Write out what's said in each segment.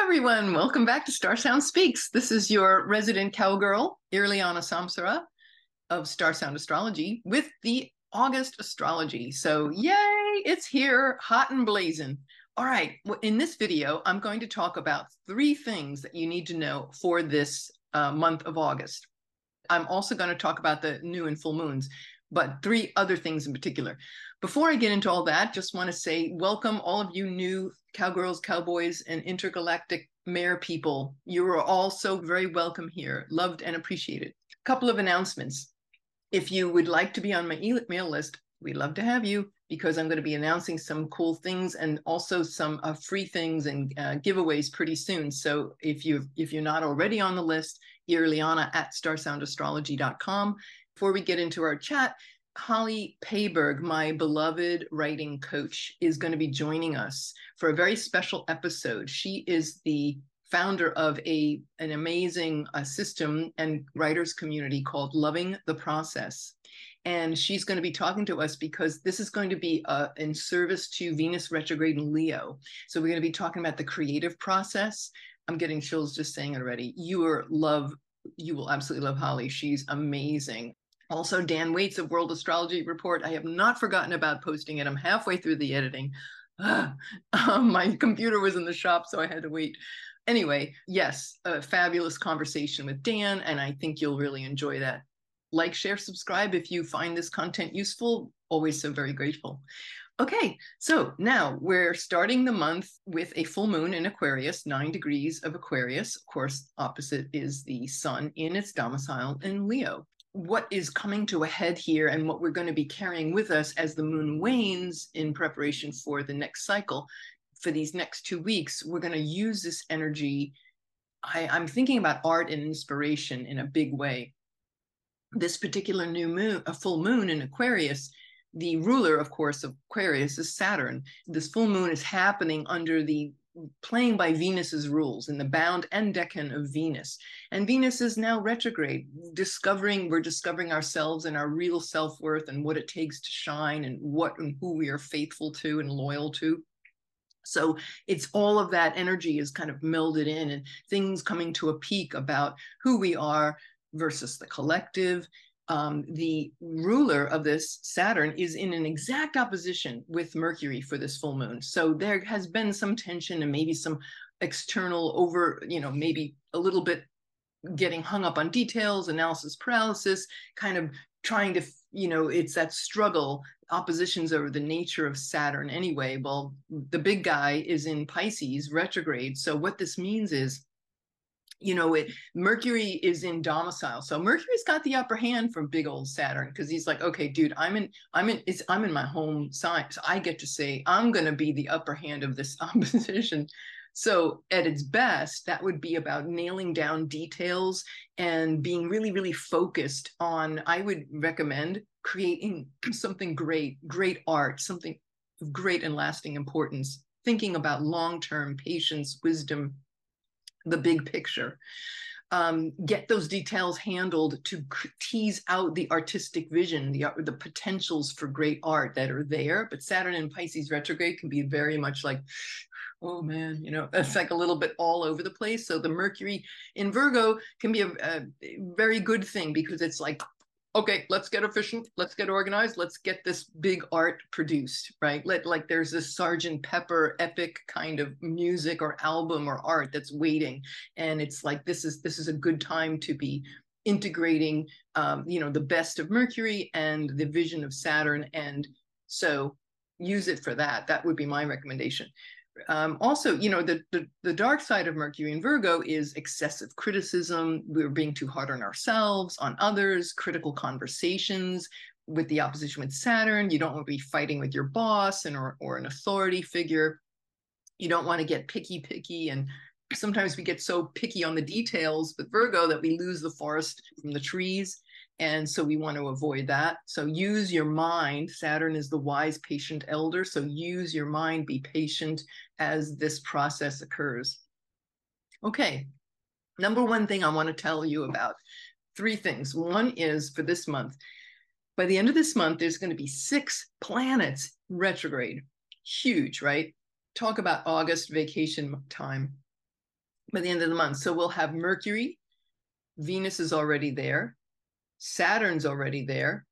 everyone. Welcome back to Star Sound Speaks. This is your resident cowgirl, Irliana Samsara of Star Sound Astrology with the August astrology. So, yay, it's here, hot and blazing. All right, in this video, I'm going to talk about 3 things that you need to know for this month of August. I'm also going to talk about the new and full moons, but 3 other things in particular. Before I get into all that, just want to say welcome all of you new cowgirls, cowboys, and intergalactic mare people. You are all so very welcome here, loved and appreciated. A couple of announcements. If you would like to be on my email list, we'd love to have you, because I'm going to be announcing some cool things and also some free things and giveaways pretty soon. So if you're not already on the list, Irliana at starsoundastrology.com. Before we get into our chat, Holly Payberg, my beloved writing coach, is going to be joining us for a very special episode. She is the founder of an amazing system and writers community called Loving the Process. And she's going to be talking to us because this is going to be in service to Venus retrograde in Leo. So we're going to be talking about the creative process. I'm getting chills just saying it already. You will absolutely love Holly. She's amazing. Also, Dan Waits of World Astrology Report. I have not forgotten about posting it. I'm halfway through the editing. My computer was in the shop, so I had to wait. Anyway, yes, a fabulous conversation with Dan, and I think you'll really enjoy that. Like, share, subscribe if you find this content useful. Always so very grateful. Okay, so now we're starting the month with a full moon in Aquarius, 9 degrees of Aquarius. Of course, opposite is the sun in its domicile in Leo. What is coming to a head here and what we're going to be carrying with us as the moon wanes in preparation for the next cycle, for these next 2 weeks, we're going to use this energy. I'm thinking about art and inspiration in a big way. This particular new moon, a full moon in Aquarius, the ruler, of course, of Aquarius is Saturn. This full moon is happening under the playing by Venus's rules in the bound and decan of Venus. And Venus is now retrograde. We're discovering ourselves and our real self-worth and what it takes to shine and what and who we are faithful to and loyal to. So it's all of that energy is kind of melded in, and things coming to a peak about who we are versus the collective. The ruler of this, Saturn, is in an exact opposition with Mercury for this full moon. So there has been some tension and maybe some external maybe a little bit getting hung up on details, analysis paralysis, kind of trying to, it's that struggle, oppositions over the nature of Saturn anyway. Well, the big guy is in Pisces retrograde. So what this means is, Mercury is in domicile. So Mercury's got the upper hand from big old Saturn, because he's like, okay, dude, I'm in my home sign. So I get to say, I'm going to be the upper hand of this opposition. So at its best, that would be about nailing down details and being really, really focused on, I would recommend creating something great art, something of great and lasting importance, thinking about long-term patience, wisdom, the big picture. Get those details handled to tease out the artistic vision, the potentials for great art that are there. But Saturn in Pisces retrograde can be very much like, oh man, it's like a little bit all over the place. So the Mercury in Virgo can be a very good thing, because it's like, okay, let's get efficient, let's get organized, let's get this big art produced, right? Like there's this Sergeant Pepper epic kind of music or album or art that's waiting. And it's like, this is a good time to be integrating, the best of Mercury and the vision of Saturn. And so use it for that. That would be my recommendation. Also, the dark side of Mercury in Virgo is excessive criticism. We're being too hard on ourselves, on others, critical conversations with the opposition with Saturn. You don't want to be fighting with your boss or an authority figure. You don't want to get picky. And sometimes we get so picky on the details with Virgo that we lose the forest from the trees. And so we want to avoid that. So use your mind. Saturn is the wise, patient elder. So use your mind, be patient as this process occurs. Okay, number one thing I want to tell you about, 3 things. One is for this month. By the end of this month, there's going to be 6 planets retrograde. Huge, right? Talk about August vacation time. by the end of the month. So we'll have Mercury, Venus is already there, Saturn's already there,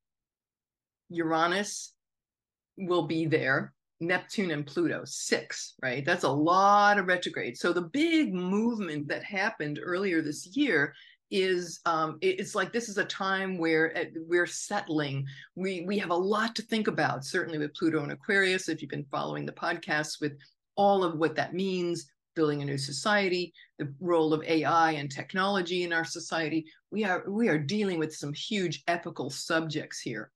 Uranus will be there, Neptune and Pluto, 6, right? That's a lot of retrograde. So the big movement that happened earlier this year is it's like this is a time where we're settling. We have a lot to think about, certainly with Pluto and Aquarius, if you've been following the podcasts, with all of what that means, building a new society, the role of AI and technology in our society. We are dealing with some huge epical subjects here.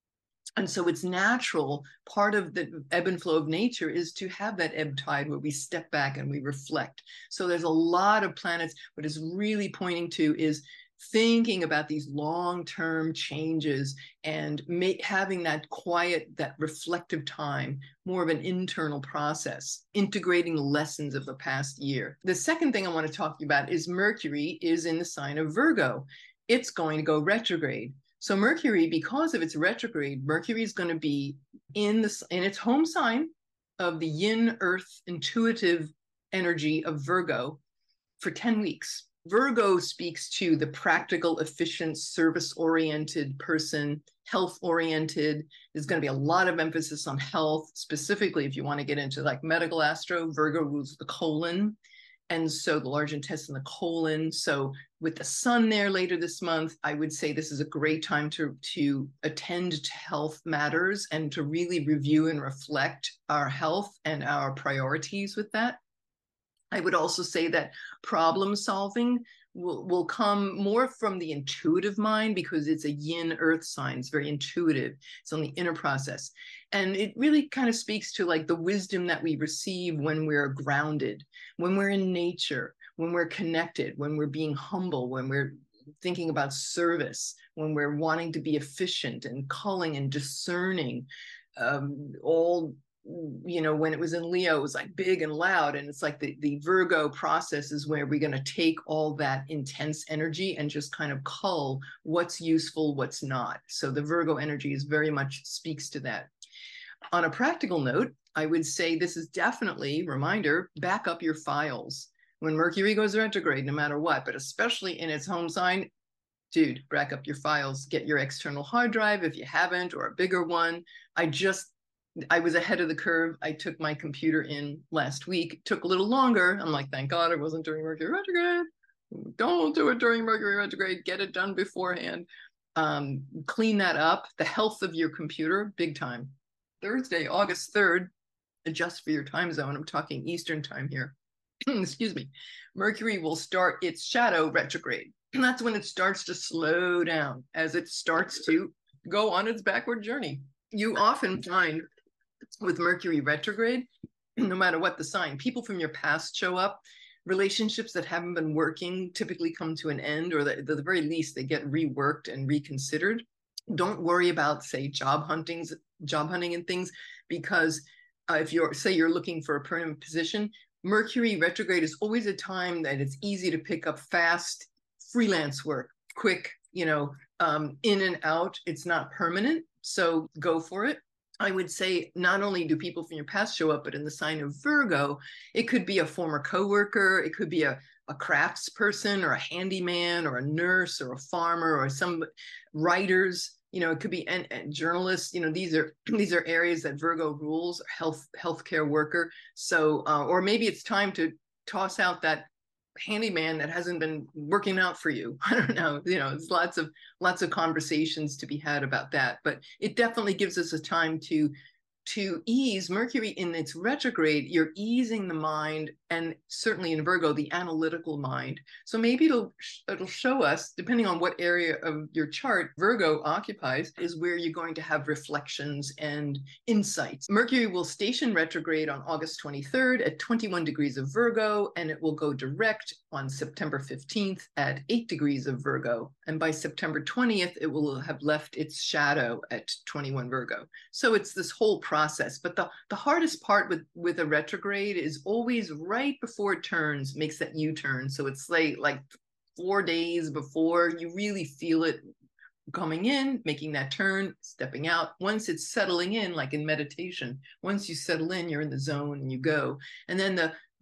And so it's natural, part of the ebb and flow of nature is to have that ebb tide where we step back and we reflect. So there's a lot of planets. What is really pointing to is thinking about these long-term changes and having that quiet, that reflective time, more of an internal process, integrating the lessons of the past year. The second thing I want to talk to you about is Mercury is in the sign of Virgo. It's going to go retrograde. So Mercury, because of its retrograde, Mercury is going to be in its home sign of the yin earth intuitive energy of Virgo for 10 weeks. Virgo speaks to the practical, efficient, service-oriented person, health-oriented. There's going to be a lot of emphasis on health, specifically if you want to get into like medical astro. Virgo rules the colon. And so the large intestine, the colon. So with the sun there later this month, I would say this is a great time to attend to health matters and to really review and reflect our health and our priorities with that. I would also say that problem solving will come more from the intuitive mind because it's a yin earth sign. It's very intuitive. It's on the inner process. And it really kind of speaks to like the wisdom that we receive when we're grounded, when we're in nature, when we're connected, when we're being humble, when we're thinking about service, when we're wanting to be efficient and culling and discerning, all, you know, when it was in Leo, it was like big and loud. And it's like the Virgo process is where we're going to take all that intense energy and just kind of cull what's useful, what's not. So the Virgo energy is very much speaks to that. On a practical note, I would say this is definitely, reminder, back up your files. When Mercury goes retrograde, no matter what, but especially in its home sign, dude, back up your files, get your external hard drive if you haven't, or a bigger one. I was ahead of the curve. I took my computer in last week. It took a little longer. I'm like, thank God it wasn't during Mercury retrograde. Don't do it during Mercury retrograde. Get it done beforehand. Clean that up. The health of your computer, big time. Thursday, August 3rd, adjust for your time zone. I'm talking Eastern time here. Excuse me. Mercury will start its shadow retrograde. And that's when it starts to slow down as it starts to go on its backward journey. You often find with Mercury retrograde, no matter what the sign, people from your past show up. Relationships that haven't been working typically come to an end, or at the very least, they get reworked and reconsidered. Don't worry about, say, job hunting and things, because if you're looking for a permanent position, Mercury retrograde is always a time that it's easy to pick up fast freelance work, quick, in and out. It's not permanent, so go for it. I would say not only do people from your past show up, but in the sign of Virgo, it could be a former coworker, it could be a crafts person or a handyman or a nurse or a farmer or some writers, it could be and journalists. These are areas that Virgo rules, healthcare worker. So, or maybe it's time to toss out that handyman that hasn't been working out for you. I don't know. There's lots of conversations to be had about that, but it definitely gives us a time to ease. Mercury in its retrograde, you're easing the mind, and certainly in Virgo, the analytical mind. So maybe it'll show us, depending on what area of your chart Virgo occupies, is where you're going to have reflections and insights. Mercury will station retrograde on August 23rd at 21 degrees of Virgo, and it will go direct on September 15th at 8 degrees of Virgo. And by September 20th, it will have left its shadow at 21 Virgo. So it's this whole process. But the hardest part with a retrograde is always right before it turns, makes that U-turn. So it's like 4 days before you really feel it coming in, making that turn, stepping out. Once it's settling in, like in meditation, once you settle in, you're in the zone and you go. And then the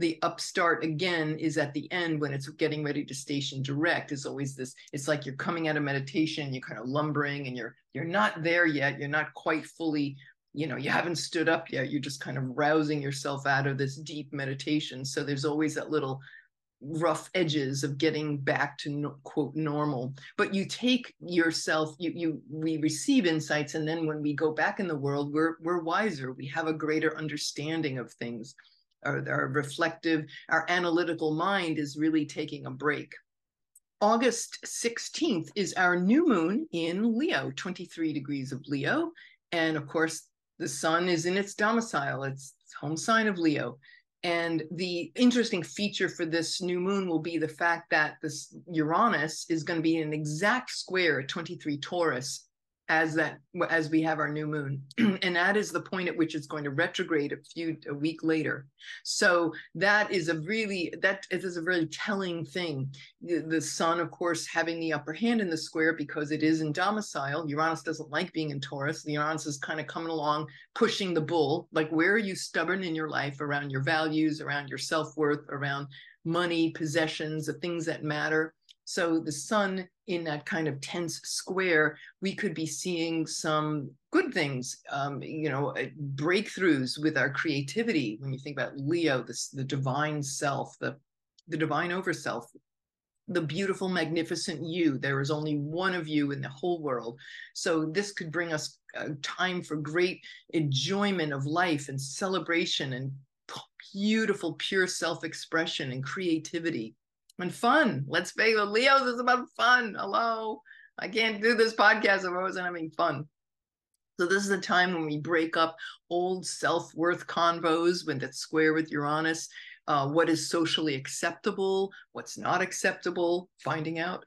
The upstart again is at the end when it's getting ready to station direct. Is always this, it's like you're coming out of meditation, you're kind of lumbering and you're not there yet. You're not quite fully, you haven't stood up yet. You're just kind of rousing yourself out of this deep meditation. So there's always that little rough edges of getting back to quote normal. But you take yourself, we receive insights, and then when we go back in the world, we're wiser. We have a greater understanding of things. Our reflective, our analytical mind is really taking a break. August 16th is our new moon in Leo, 23 degrees of Leo. And of course, the sun is in its domicile, its home sign of Leo. And the interesting feature for this new moon will be the fact that this Uranus is going to be in an exact square at 23 Taurus as we have our new moon. And that is the point at which it's going to retrograde a week later. So that is a really telling thing. The sun, of course, having the upper hand in the square because it is in domicile. Uranus doesn't like being in Taurus. The Uranus is kind of coming along, pushing the bull. Like, where are you stubborn in your life around your values, around your self-worth, around money, possessions, the things that matter? So the sun in that kind of tense square, we could be seeing some good things, breakthroughs with our creativity. When you think about Leo, the divine self, the divine overself, the beautiful, magnificent you. There is only one of you in the whole world. So this could bring us time for great enjoyment of life and celebration and beautiful, pure self-expression and creativity. And fun. Let's face it, Leo's is about fun. Hello. I can't do this podcast if I wasn't having fun. So this is a time when we break up old self-worth convos when that's square with Uranus. What is socially acceptable, what's not acceptable, finding out.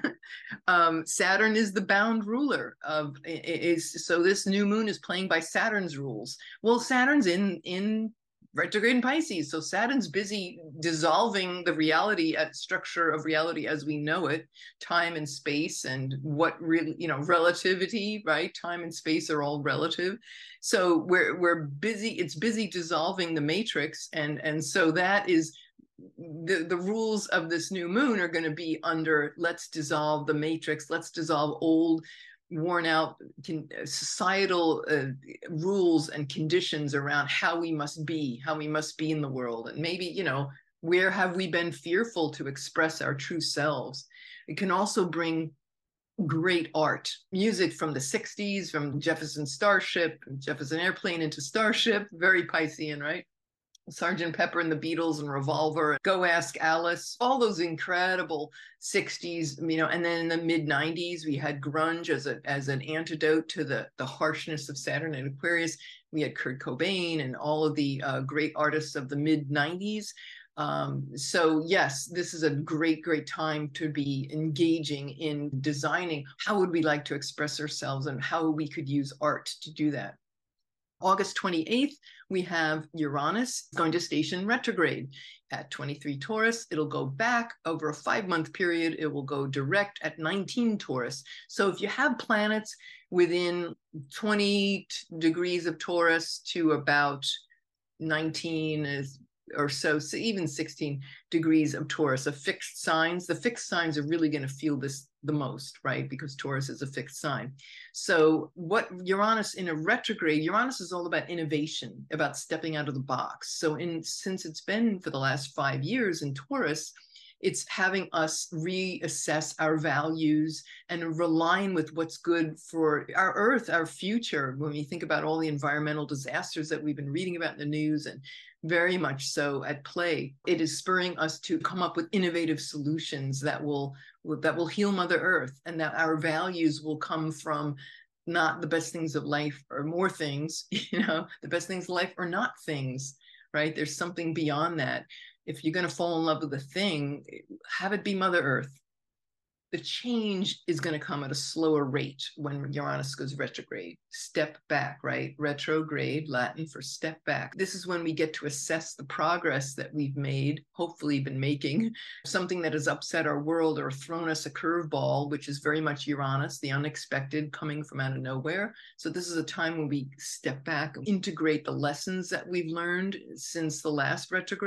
Saturn is the bound ruler of so this new moon is playing by Saturn's rules. Well, Saturn's in retrograde in Pisces. So Saturn's busy dissolving the reality structure of reality as we know it, time and space, and what really, relativity, right? Time and space are all relative. So we're busy, it's busy dissolving the matrix. And so that is the rules of this new moon are going to be under, let's dissolve the matrix, let's dissolve old, worn out societal rules and conditions around how we must be in the world. And maybe, where have we been fearful to express our true selves? It can also bring great art, music from the 60s, from Jefferson Starship, Jefferson Airplane into Starship, very Piscean, right? Sgt. Pepper and the Beatles and Revolver, Go Ask Alice, all those incredible 60s, and then in the mid 90s, we had grunge as an antidote to the harshness of Saturn and Aquarius. We had Kurt Cobain and all of the great artists of the mid 90s. So yes, this is a great, great time to be engaging in designing how would we like to express ourselves and how we could use art to do that. August 28th, we have Uranus going to station retrograde at 23 Taurus. It'll go back over a 5-month period. It will go direct at 19 Taurus. So if you have planets within 20 degrees of Taurus to about 19 or so even 16 degrees of Taurus, of fixed signs, the fixed signs are really going to feel this the most, right? Because Taurus is a fixed sign. So what Uranus in a retrograde, Uranus is all about innovation, about stepping out of the box. So since it's been for the last 5 years in Taurus, it's having us reassess our values and realign with what's good for our Earth, our future, when we think about all the environmental disasters that we've been reading about in the news, and very much so at play. It is spurring us to come up with innovative solutions that will heal Mother Earth, and that our values will come from not the best things of life or more things, the best things of life or not things, right? There's something beyond that. If you're going to fall in love with a thing, have it be Mother Earth. The change is going to come at a slower rate when Uranus goes retrograde. Step back, right? Retrograde, Latin for step back. This is when we get to assess the progress that we've made, hopefully been making, something that has upset our world or thrown us a curveball, which is very much Uranus, the unexpected coming from out of nowhere. So this is a time when we step back and integrate the lessons that we've learned since the last retrograde,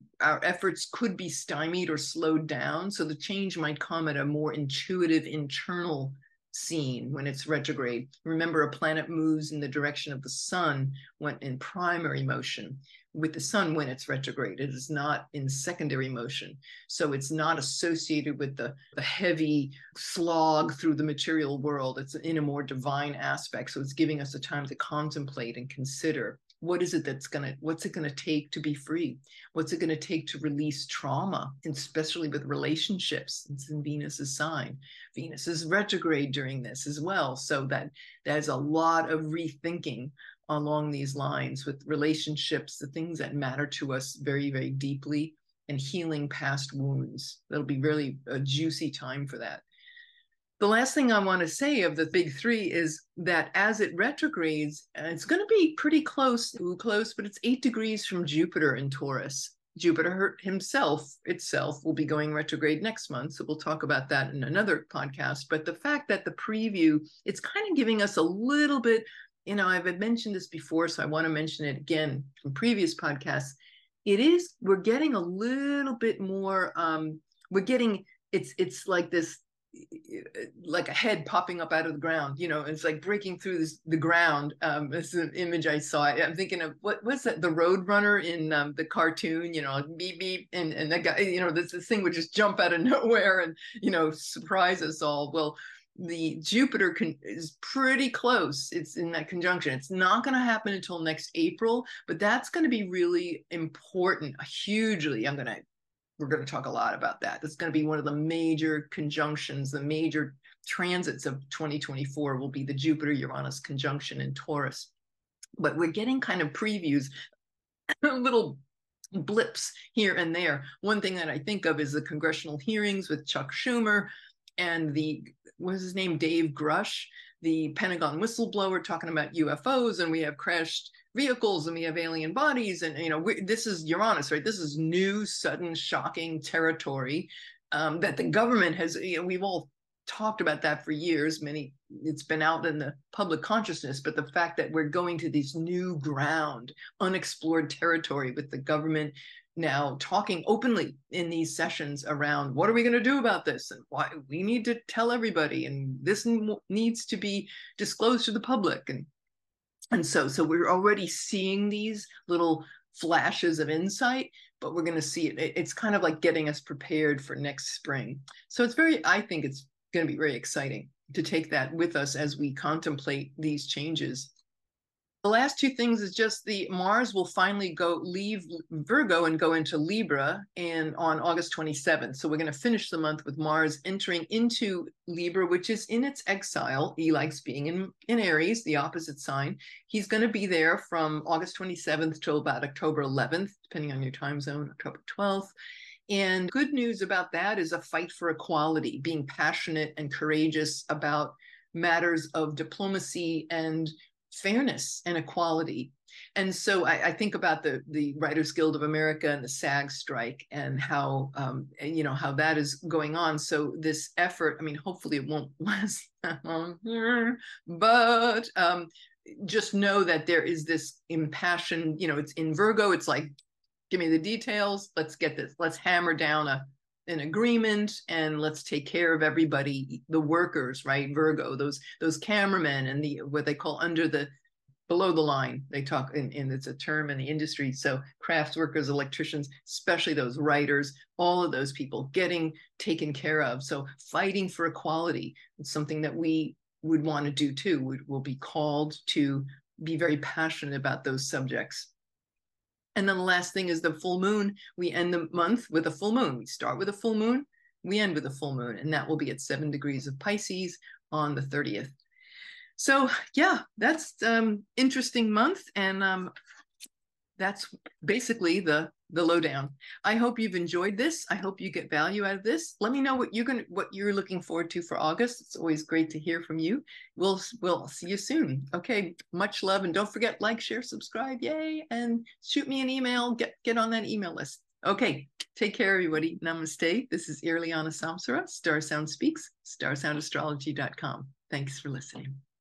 our efforts could be stymied or slowed down. So the change might come at a more intuitive internal scene when it's retrograde. Remember, a planet moves in the direction of the sun when in primary motion. With the sun when it's retrograde, it is not in secondary motion. So it's not associated with the heavy slog through the material world. It's in a more divine aspect. So it's giving us a time to contemplate and consider, what's it gonna take to be free? What's it gonna take to release trauma, especially with relationships? It's in Venus's sign. Venus is retrograde during this as well. So there's a lot of rethinking along these lines with relationships, the things that matter to us very, very deeply, and healing past wounds. That'll be really a juicy time for that. The last thing I want to say of the big three is that as it retrogrades, it's going to be pretty close, but it's 8 degrees from Jupiter in Taurus. Jupiter itself will be going retrograde next month. So we'll talk about that in another podcast. But the fact that the preview, it's kind of giving us a little bit, I've mentioned this before, so I want to mention it again from previous podcasts. We're getting a little bit more, it's like this, like a head popping up out of the ground, it's like breaking through the ground. It's an image I saw. I'm thinking of what's that, the Road Runner in the cartoon, beep beep, and that guy, this thing would just jump out of nowhere and surprise us all. Well, the Jupiter is pretty close. It's in that conjunction. It's not going to happen until next April, but that's going to be really important, hugely. We're going to talk a lot about that. That's going to be one of the major conjunctions, the major transits of 2024 will be the Jupiter-Uranus conjunction in Taurus. But we're getting kind of previews, little blips here and there. One thing that I think of is the congressional hearings with Chuck Schumer and what's his name, Dave Grush, the Pentagon whistleblower, talking about UFOs, and we have crashed vehicles and we have alien bodies, and this is Uranus, right? This is new, sudden, shocking territory that the government has. We've all talked about that for years. It's been out in the public consciousness, but the fact that we're going to this new ground, unexplored territory, with the government now talking openly in these sessions around what are we going to do about this, and why we need to tell everybody, and this needs to be disclosed to the public, and so we're already seeing these little flashes of insight, but we're going to see it. It's kind of like getting us prepared for next spring. So I think it's going to be very exciting to take that with us as we contemplate these changes. The last two things is just the Mars will finally leave Virgo and go into Libra on August 27th. So we're going to finish the month with Mars entering into Libra, which is in its exile. He likes being in Aries, the opposite sign. He's going to be there from August 27th till about October 11th, depending on your time zone, October 12th. And good news about that is a fight for equality, being passionate and courageous about matters of diplomacy and fairness and equality. And so I think about the Writers Guild of America and the SAG strike, and how how that is going on. So this effort, hopefully it won't last that long, but just know that there is this impassioned, it's in Virgo. It's like, give me the details. Let's get this. Let's hammer down an agreement, and let's take care of everybody, the workers, right? Virgo, those cameramen, and what they call below the line. They talk in it's a term in the industry. So crafts workers, electricians, especially those writers, all of those people getting taken care of. So fighting for equality is something that we would want to do too. We'll be called to be very passionate about those subjects. And then the last thing is the full moon. We end the month with a full moon. We start with a full moon, we end with a full moon, and that will be at 7 degrees of Pisces on the 30th. So yeah, that's interesting month, and that's basically the lowdown. I hope you've enjoyed this. I hope you get value out of this. Let me know what you're looking forward to for August. It's always great to hear from you. We'll see you soon. Okay, much love, and don't forget, like, share, subscribe, yay, and shoot me an email. Get on that email list. Okay, take care, everybody. Namaste. This is Irliana Samsara, Star Sound Speaks, starsoundastrology.com. Thanks for listening.